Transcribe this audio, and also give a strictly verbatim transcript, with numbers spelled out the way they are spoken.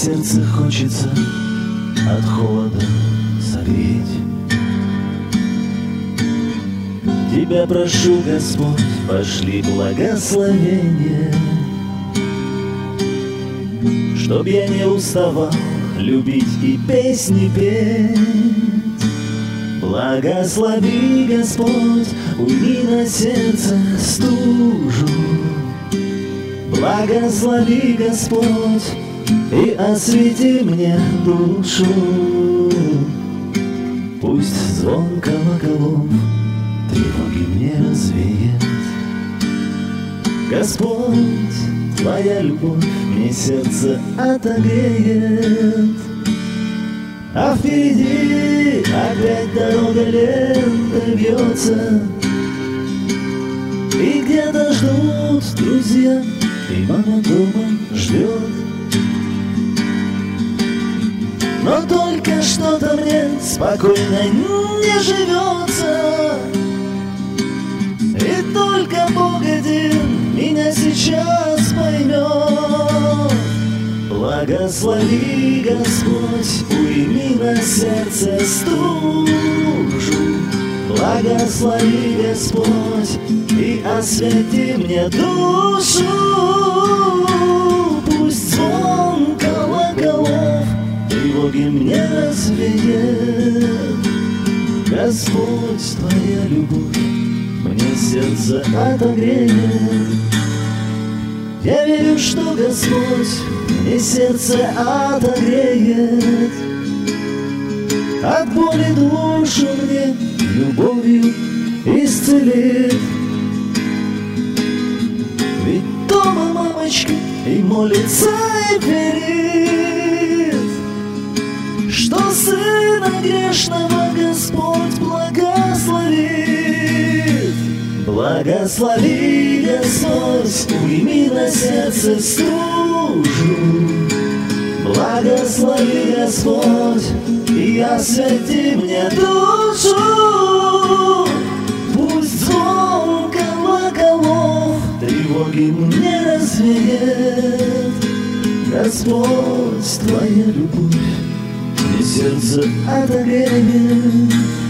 сердце хочется от холода согреть. Тебя прошу, Господь, пошли благословения, чтоб я не уставал любить и песни петь. Благослови, Господь, уйми на сердце стужу. Благослови, Господь, и освети мне душу. Пусть звон колоколов тревоги мне развеет. Господь, Твоя любовь мне сердце отогреет. А впереди опять дорога лентой бьется, и где-то ждут друзья, и мама дома ждет. Но только что-то мне спокойно не живется, и только Бог один меня сейчас поймет. Благослови, Господь, уйми на сердце стужу. Благослови, Господь, и освети мне душу. Пусть звон колоколов тревоги мне развеет. Господь, Твоя любовь мне сердце отогреет. Я верю, что Господь мне сердце отогреет, от боли душу мне любовью исцелит. Ведь дома мамочка и молится, и верит, что сына грешного Господь благословит. Благослови, Господь, уйми на сердце стужу. Благослови, Господь, и освети мне душу. Пусть звон колоколов тревоги мне развеет. Господь, Твоя любовь мне сердце отогреет.